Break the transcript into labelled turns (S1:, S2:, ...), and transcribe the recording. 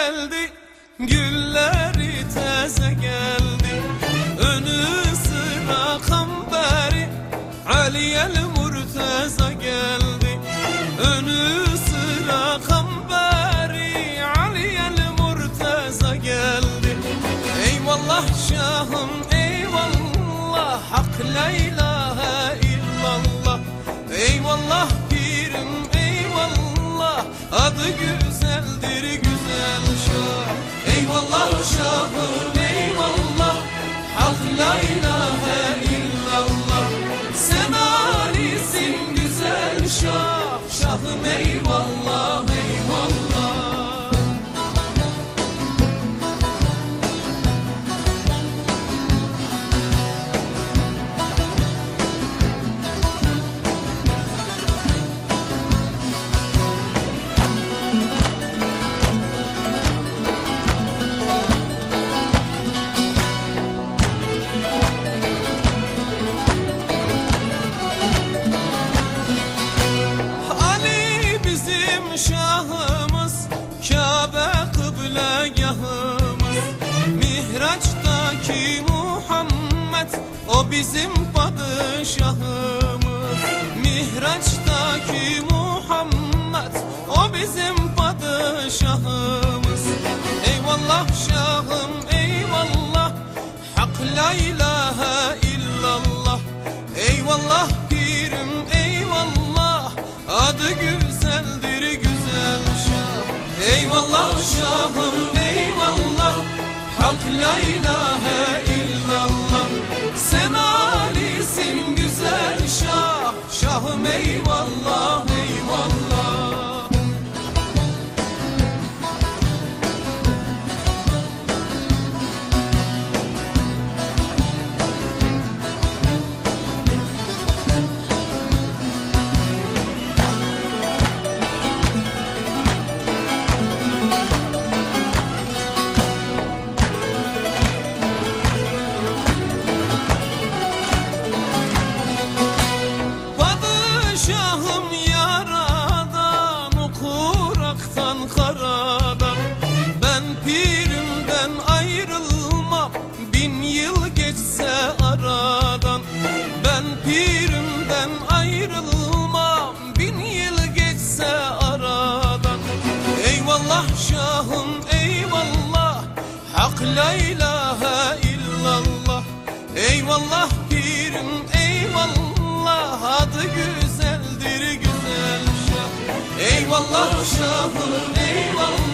S1: geldi, gülleri teze geldi. Önü sıra kamberi, Aliyel Murteza geldi. Önü sıra kamberi, Aliyel Murteza geldi. Eyvallah şahım eyvallah, hak la ilahe illallah. Eyvallah pirim eyvallah, adı güzeldir güzel şah. Eyvallah şahım eyvallah, hak la ilahe illallah. Sen alisin güzel şah, şahım eyvallah eyvallah. Şahımız, Kabe kıblegahımız, Mihraç'taki Muhammed, o bizim padişahımız. Mihraç'taki Muhammed, o bizim padişahımız. Eyvallah şahım eyvallah, hak la ilahe illallah. Eyvallah pirim eyvallah, adı güzeldir güzel şah. Eyvallah şahım eyvallah, hak la ilahe illallah. Sen alisin güzel şah, şahım eyvallah eyvallah. Şahım yaradan, okuraktan karadan. Ben pirimden ayrılmam, bin yıl geçse aradan. Ben pirimden ayrılmam, bin yıl geçse aradan. Eyvallah şahım eyvallah, hak la ilahe illallah. Eyvallah pirim eyvallah, adı güzeldir güzel şah. Eyvallah şahım eyvallah,